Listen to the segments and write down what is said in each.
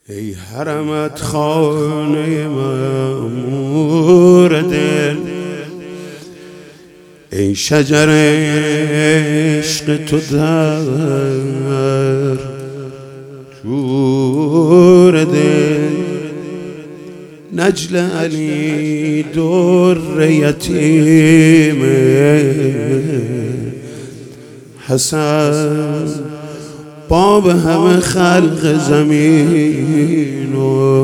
ای حرمت خانه معمور دل، ای شجر عشق تو در جور دل، نجل علی در یتیم حسن، باب همه خلق زمین و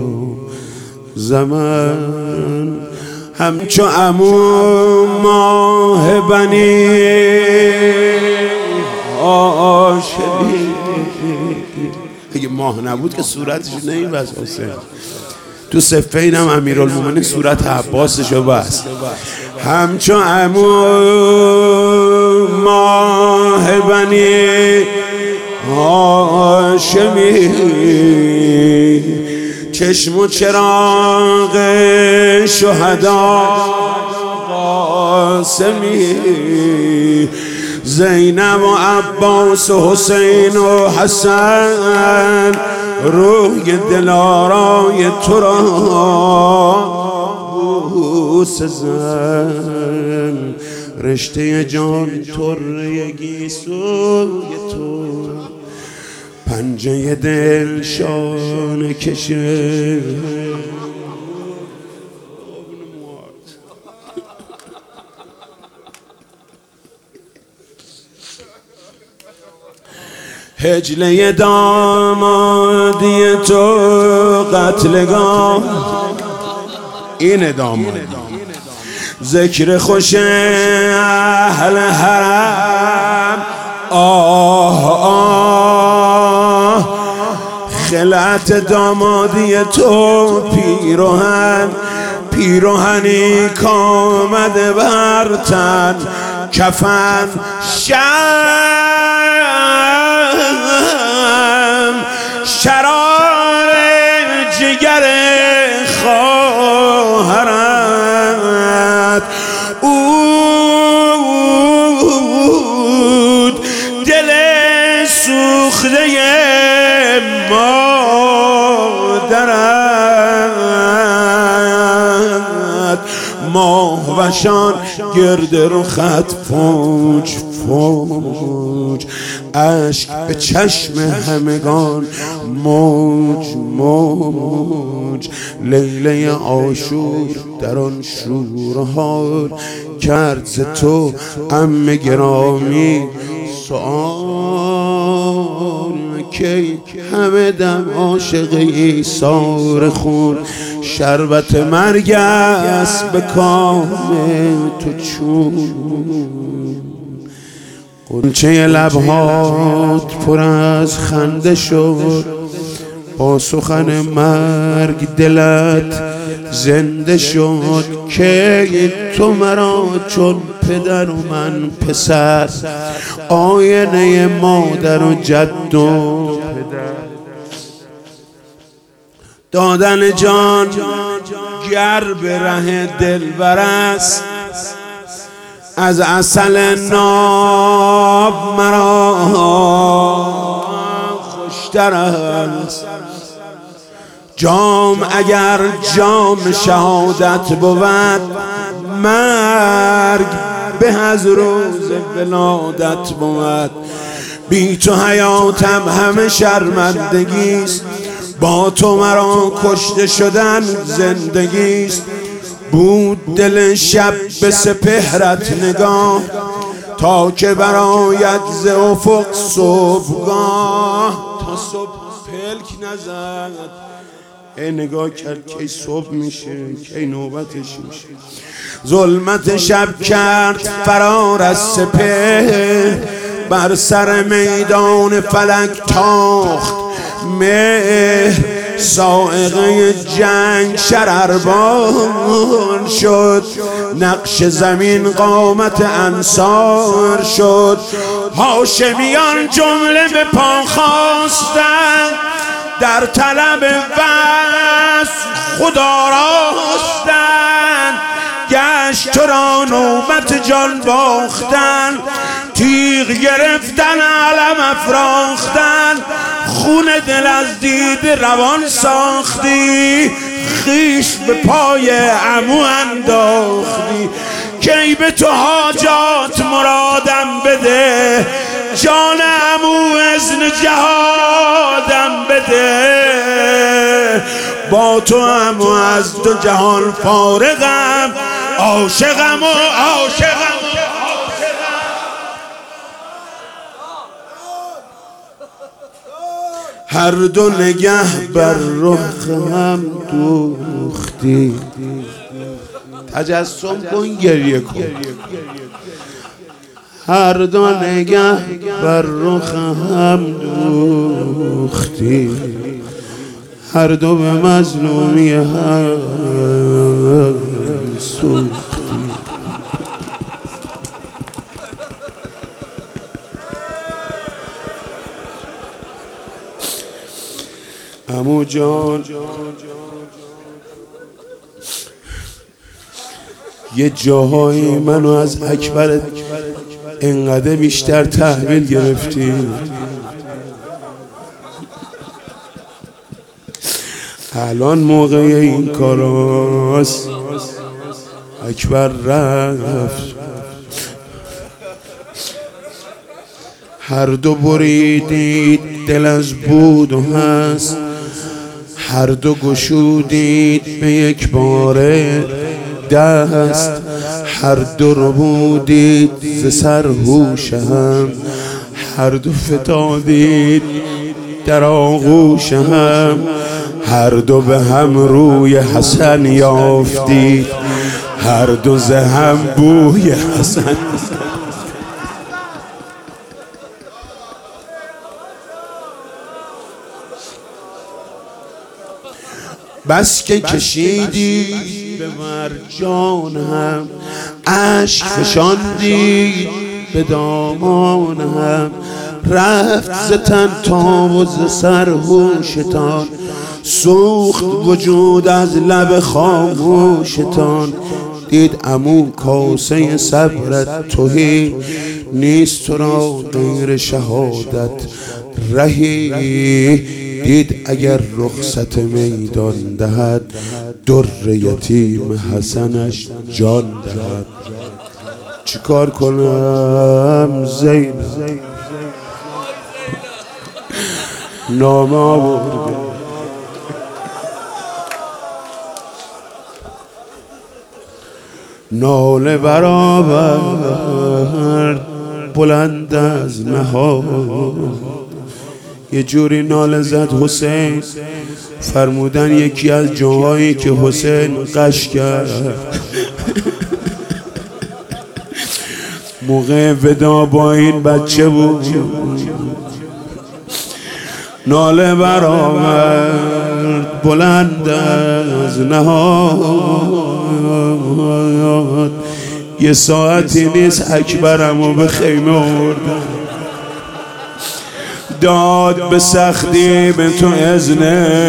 زمان، همچو عمو ماه بنی هاشمی. اگه ماه نبود که صورتش نمی‌بست حسین. تو صفین هم امیرالمومنین صورت عباسشو بست. همچو عمو ماه بنی هاشمی، چشم و چراغ شهدا قاسمی، زینب و عباس و حسین و حسن، روی دلارای تو را بوسه زن، رشته جان طره گیسوی تو، پنجه دل شانه کشه. هجله دامادی تو قتلگاه، این داماد ذکر خوش اهل حرم. آه آه خلعت دامادی تو پیروهن، پیروهنی کامده بر تن، کفن شرار جگر خواهرت، اود دل سوخته مادرت، ماه وشان گرد رخت فوج فوج، عشق به چشم همگان موج موج، لیله عاشور در آن شورحال، کرد ز تو عم گرامی سؤال، کی همه دم عاشق ایثار خون، شربت مرگ است به کام تو چون، غنچه لبهات پر از خنده شد، با سخن مرگ دلت زنده شد، که تو مرا چون پدر و من پسر، آینه مادر و جد و پدر، دادن جان گر به ره دلبر است، از عسل ناب مرا خوشتر است، جام اگر جام شهادت بود، مرگ به از روز ولادت بود، بی تو حیاتم همه شرمندگیست، با تو مرا کشته شدن زندگیست، بود دل شب به سپهرت نگاه، تا که برآید ز افق صبحگاه، تا صبح پلک نزد ای نگاه کرد کی صبح میشه، کی نوبتش میشه، ظلمت شب کرد فرار از سپهر، بر سر میدان فلک تاخت مهر، سائقه جنگ شرربان شد، نقش زمین قامت انصار شد، هاشمیان جمله به پا خواستند، در طلب وصل خدا راستند، گشت تو را نوبت جان باختن، تیغ گرفتن علم افراختن، خون دل از دید روان ساختی، خیش به پای عمو انداختی. کی به تو حاجات مرادم بده، جان عمو اذن جهادم بده. با تو عمو از دو جهان فارغم، عاشقم و عاشقم. هر دو نگه بر رخ هم دوختی. تجسم کن، گریه کن. هر دو نگه بر رخ هم دوختی، هر دو به مظلومی هم سوختی. عمو جان یه جاهایی منو از اکبر انقدر بیشتر تحویل گرفتی. الان موقع این کاراست. اکبر رفت، هر دو بریدید دل از بود و هست، هر دو گشودید به یک باره دست، هر دو رو بودید ز سر هوش هم، هر دو فتادید در آغوش هم، هر دو به هم روی حسن یافتید، هر دو ز هم بوی حسن. بس که کشیدی به مرجان هم، عشق فشاندی به دامان هم، رفت ز تن تاب و ز سر هوشتان، سوخت وجود از لب خاموشتان. دید عمو کاسه صبرت تهی، نیست تو را غیر شهادت رهی. دید اگر رخصت میدان دهد، در یتیم حسنش جان دهد. چیکار کنم زینب نام آورده، ناله برآورد بلند از نهاد. یه جوری ناله زد حسین، فرمودن یکی از جاهایی که حسین قش کرد. موقع ودا با این بچه بود، ناله برآورد بلند از نهاد. یه ساعتی نیست اکبرمو به خیمه آوردن، داد به سختی به تو اذن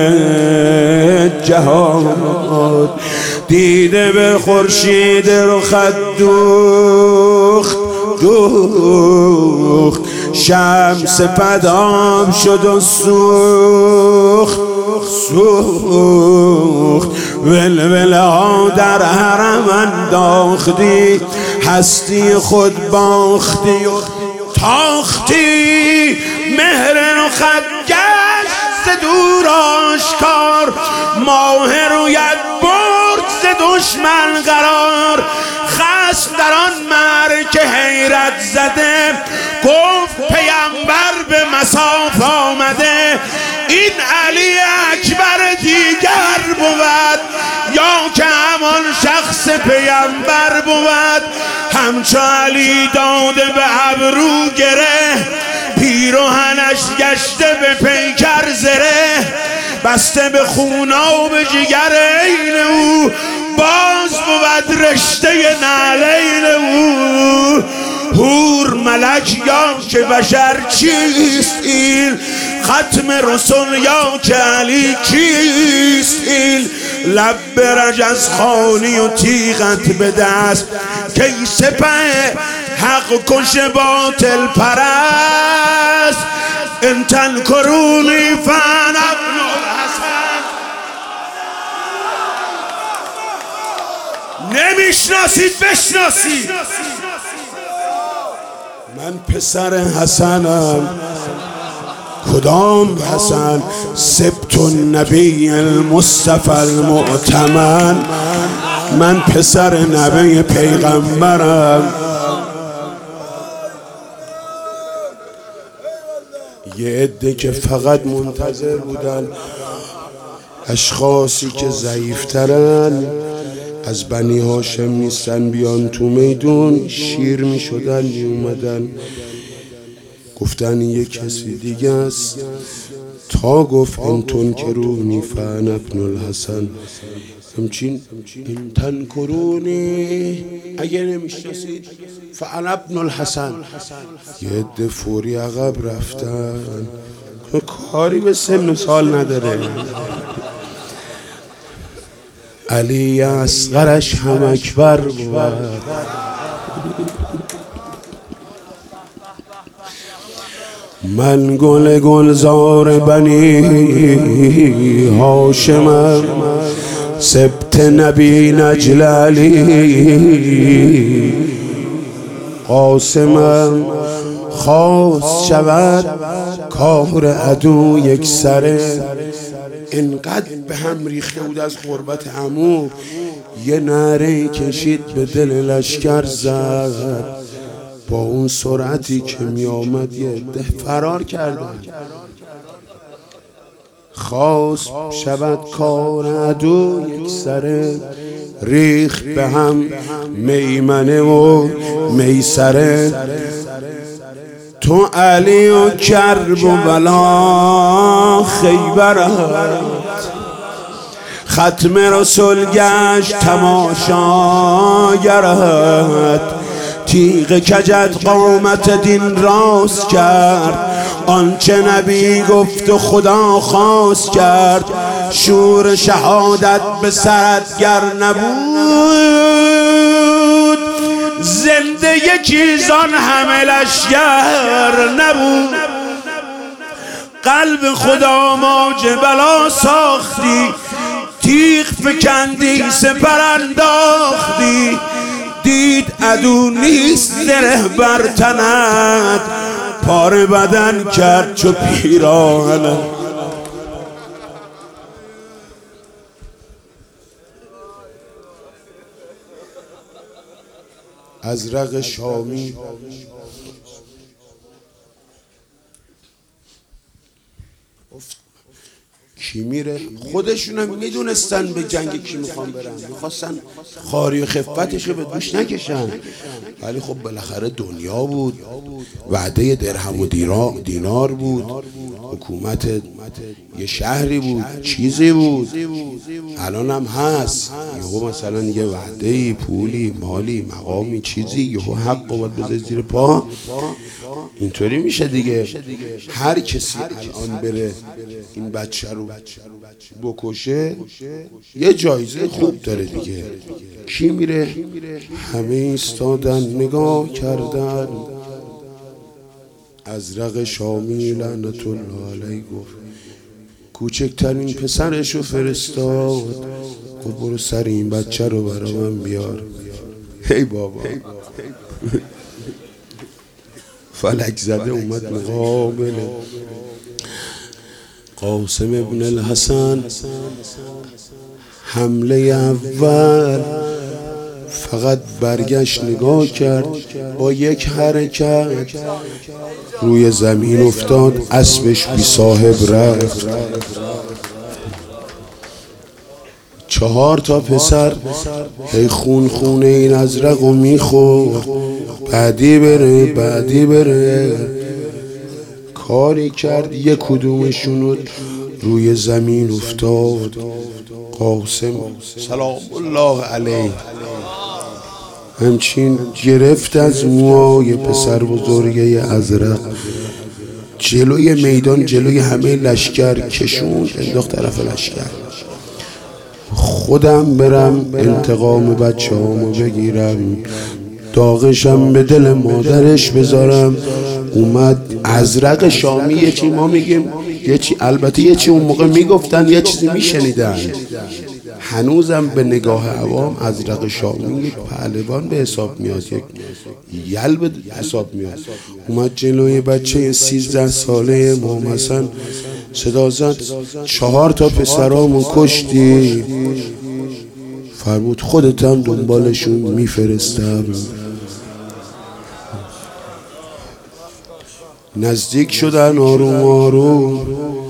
جهاد. دیده به خورشید رخت دوخت دوخت، شمس پدام شد و سوخت سوخت. ولوله ها در حرم انداختی، هستی خود باختی و تاختی. مهر رخت گشت ز دور آشکار، ماه رویت برد ز دشمن قرار. خصم در آن معرکه حیرت زده، گفت پیامبر به مصاف آمده. این علی اکبر دیگر بود، یا که همان شخص پیامبر بود. همچو علی داده به ابرو گره، پیراهنش گشته به پیکر زره. بسته به خوناب جگر این او، باز بود رشته نعلین او. هور ملک یا که بشر چیست این، ختم رسول یا که علی کیست این. لب برج از خانی و تیغت به دست، کی سپه حق کش باطل پرست. ان تنکرونی فانا ابن الحسن. نمیشناسید بشناسید، من پسر حسنم. کدام حسن؟ سبت النبی المصطفى المؤتمن. من پسر نبی پیغمبرم. یه عده که فقط منتظر بودن اشخاصی که ضعیفترن از بنی هاشم نیستن بیان تو میدون، شیر می شدن می اومدن گفتن یه کسی دیگه است. تا گفت ان تنکرونی فانا ابن الحسن. همچین این تنکرونی اگه نمیشناسید فانا ابن الحسن. یه عده فوری عقب رفتن، کاری به سن و سال نداره. علی اصغرش هم اکبر بود. من گل گلزار بنی هاشمم، سبت نبی نجل علی قاسمم. خواست شود کار عدو یک سره، انقدر به هم ریخته بود از غربت عمو. یه نعره کشید به دل لشکر زد، با اون سرعتی که می آمد یه عده فرار کردن. خواست شود کار عدو یک سره، ریخت به هم میمنه و میسره. تو علی و کرب و بلا خیبرت، ختم رسول گشت تماشاگرت. تیغ کجت قامت دین راست کرد، آنچه نبی گفت و خدا خواست کرد. شور شهادت به سرت گر نبود، زنده یکی زان همه لشکر نبود. قلب خدا موج بلا ساختی، تیغ فکندی سپر انداختی. دید عدو نیست زره بر تنت، پاره بدن کرد چو پیراهنت. ازرق شامی کی میره؟ خودشونم میدونستن به جنگ کی میخوان برن، میخواستن خاری و خفتشو به دوش نکشن. ولی خب بالاخره دنیا بود، وعده درهم و دینار بود، حکومت یه شهری بود، چیزی بود. الان هم هست، یهو مثلا یه وعده پولی مالی مقامی چیزی، یهو حق باید بذاری زیر پا. اینطوری میشه دیگه. هر کسی الان بره این بچه رو بکشه یه جایزه خوب داره دیگه. کی میره؟ همه ایستادن نگاه کردن. ازرق شامی لعنت الله علیه گفت کوچکترین پسرشو فرستاد، گفت برو سر این بچه رو برای من بیار. هی بابا فلک زده اومد مقابل قاسم ابن الحسن. حمله اول فقط برگشت نگاه کرد، با یک حرکت روی زمین افتاد، اسبش بی صاحب رفت. 4 تا پسر هی خونه این ازرقو میخورد، بعدی بره. کاری کرد یک کدومشون روی زمین افتاد. قاسم سلام الله علیه همچین گرفت از موهای پسر بزرگه ازرق، جلوی میدان جلوی همه لشکر کشون انداخت طرف لشکر. خودم برم انتقام بچه هامو بگیرم، داغشم به دل مادرش بذارم. اومد ازرق شامی یه چی ما میگیم، یه چی البته یه چی اون موقع میگفتن، یه چیزی میشنیدن. هنوزم به نگاه عوام ازرق شامی یک پهلوان به حساب میاد، یک یل به حساب میاد. اومد جلوی بچه 13 ساله امام حسن صدا زد 4 تا پسرامو کشتی، فرمود خودتم دنبالشون میفرستم. نزدیک شدن آروم آروم،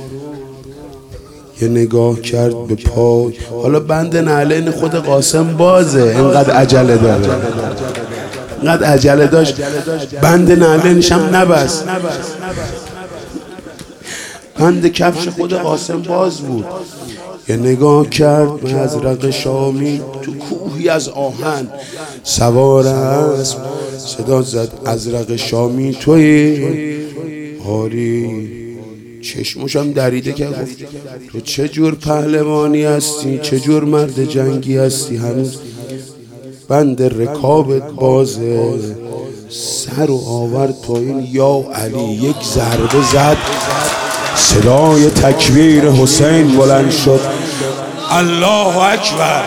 یه نگاه کرد به پای. حالا بند نعلین خود قاسم بازه، اینقدر عجله داره، اینقدر عجله داشت بند نعلینش هم نبست. بند کفش خود قاسم باز بود. یه نگاه کرد به ازرق شامی تو کوهی از آهن سوار است. صدا زد ازرق شامی تویی؟ آری. چشمشم دریده که گفت تو چه جور پهلوانی هستی، چه جور مرد جنگی هستی، هنوز بند رکابت بازه. سر رو آورد پایین، یا علی یک ضربه زد. صدای تکبیر حسین بلند شد، الله اکبر.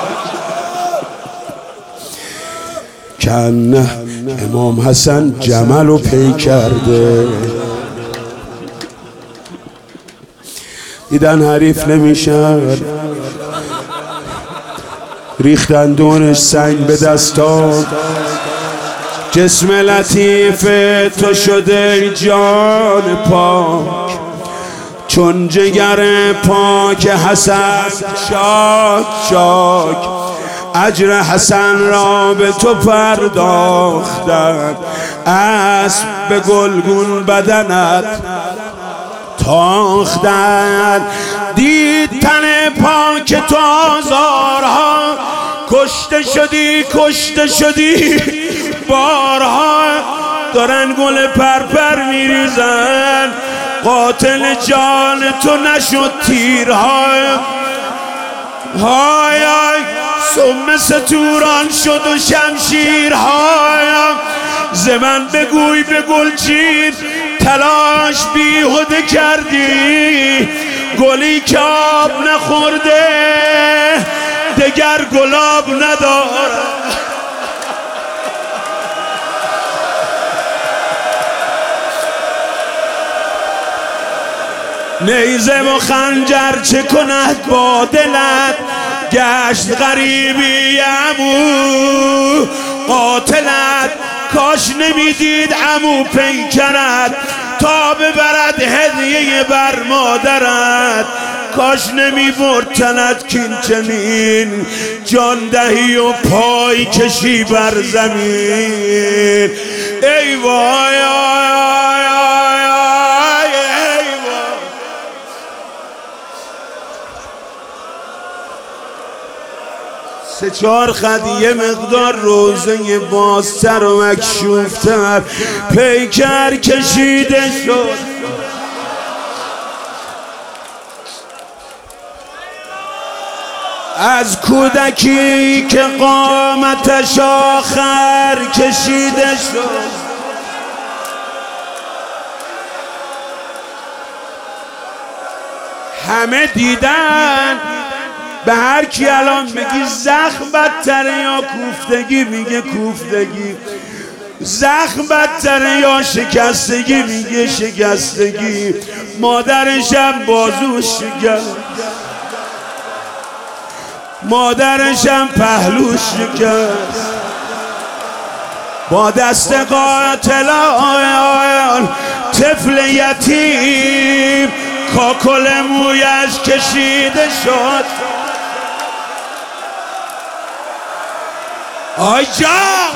کنه امام حسن جمل رو پی کرده. دیدن حریف نمیشه، ریختن دورش سنگ به دستان. جسم لطیف تو شده جان پاک، چون جگر پاک حسن شاک شاک. اجر حسن را به تو پرداختند، اسب به گلگون بدنت تاختند. دید تن پاک تو آزارها، کشته شدی بارها. دارن گل پرپر میریزن، قاتل جان تو نشد تیرها. های سم ستوران شد و شمشیرهای. ز من بگوی به گلچین تلاش بیهوده کردی، گلی که آب نخورده دگر گلاب ندارد. نیزه و خنجر چه کند با دلت، گشت غریبی عمو قاتلت. کاش نمیدید عمو پیکرت تا ببرد هدیه بر مادرت. کاش نمیبرد تنت کین چنین جان دهی و پای کشی بر زمین. ای وای سه چهار خط یه مقدار روزه بازتر و مکشوفتر پیکر کشیده شد. از کودکی که قامتش آخر کشیده شد. همه دیدن، به هر کی الان بگی زخم بدتره یا کوفتگی میگه کوفتگی، زخم بدتره یا شکستگی میگه شکستگی. مادرشم بازوش شکست، مادرشم پهلوش شکست. با دست قاتلان طفل یتیم کاکل مویش کشیده شد. آی جان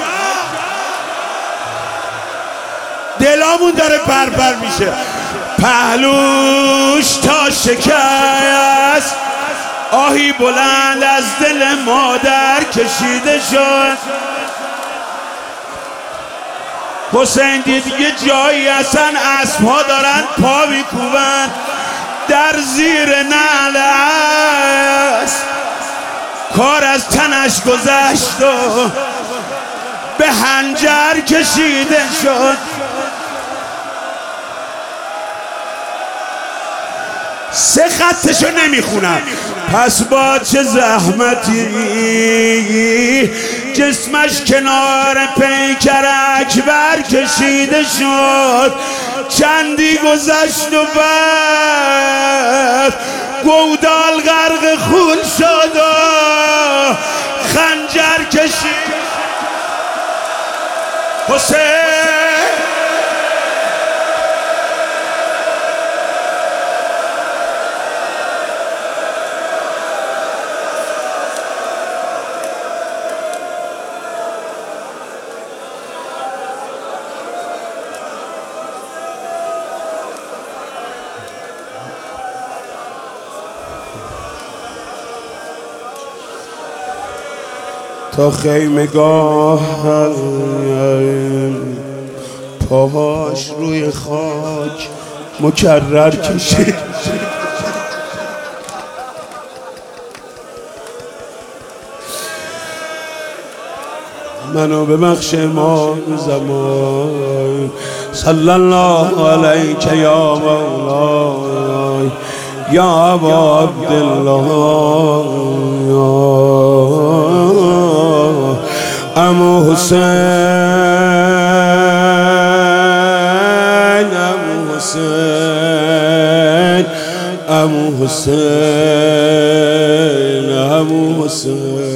دلامون داره پرپر میشه. پهلوش تا شکست، آهی بلند از دل مادر کشیده شد. حسین دید یه جایی اصلا اسبها دارن پا میکوبن در زیر نعل اسب. کار از تنش گذشت و به حنجر کشیده شد. 3 خطشو نمیخونم. پس با چه زحمتی جسمش کنار پیکر اکبر کشیده شد. چندی گذشت و بعد گودال غرق خون شد و خنجر کشید. حسین تا خیمگاه پاهاش روی خاک مکرر کشید. منو ببخش امام زمان. صلی الله علیک یا مولای یا ابا عبدالله عمو حسین عمو حسین عمو حسین عمو حسین.